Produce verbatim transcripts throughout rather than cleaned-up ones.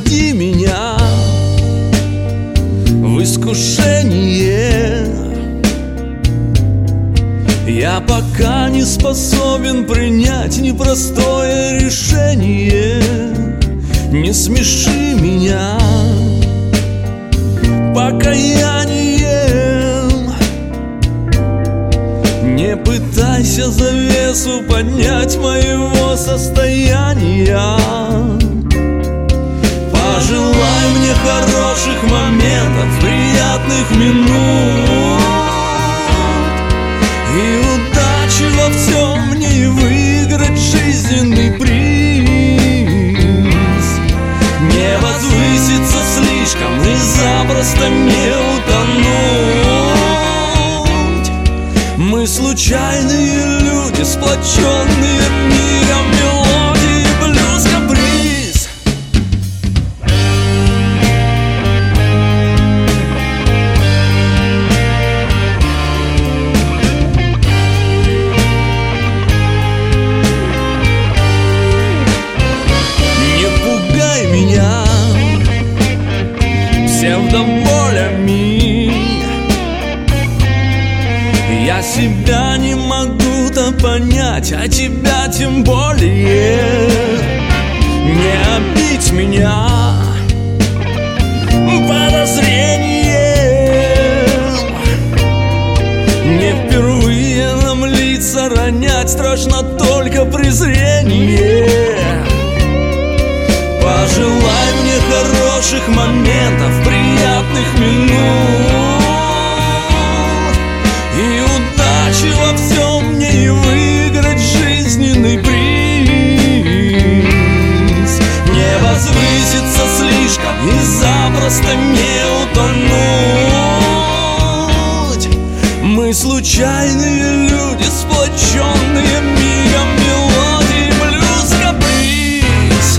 введи меня в искушение. Я пока не способен принять непростое решение. Не смеши меня покаянием. Не пытайся завесу поднять моего состояния. Пожелай мне хороших моментов, приятных минут и удачи во всем, мне и выиграть жизненный приз. Не возвыситься слишком и запросто не утонуть. Мы случайные люди, сплоченные миром мелодии, блюз, каприз. Псевдоволями я себя не могу-то понять, а тебя тем более. Не обидь меня подозрением. Не впервые нам лица ронять, страшно только презрение. Пожелай мне хороших моментов, приятных минут и удачи во всем, мне и выиграть жизненный приз. Не возвыситься слишком и запросто не утонуть. Мы случайные люди, сплоченные мигом мелодий, блюз, каприз.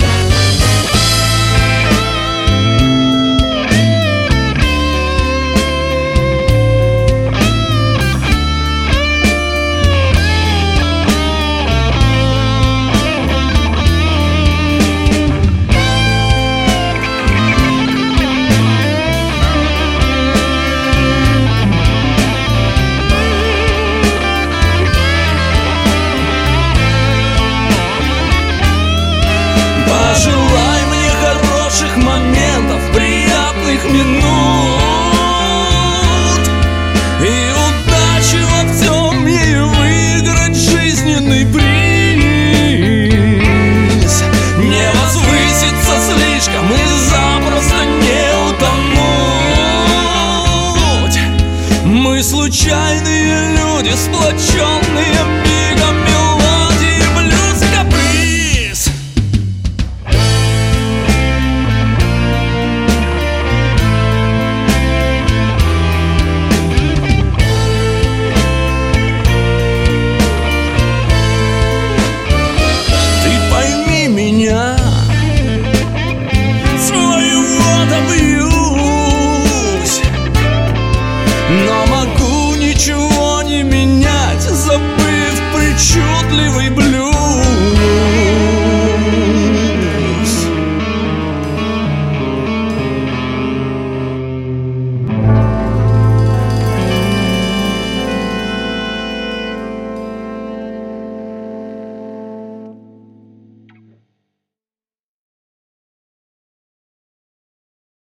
Пожелай мне хороших моментов, приятных минут и удачи во всем, и выиграть жизненный приз. Не возвыситься слишком и запросто не утонуть. Мы случайные люди, сплоченные мигом мелодии, блюз, каприз. Своего добьюсь, но могу ничего не менять, забыв причудливый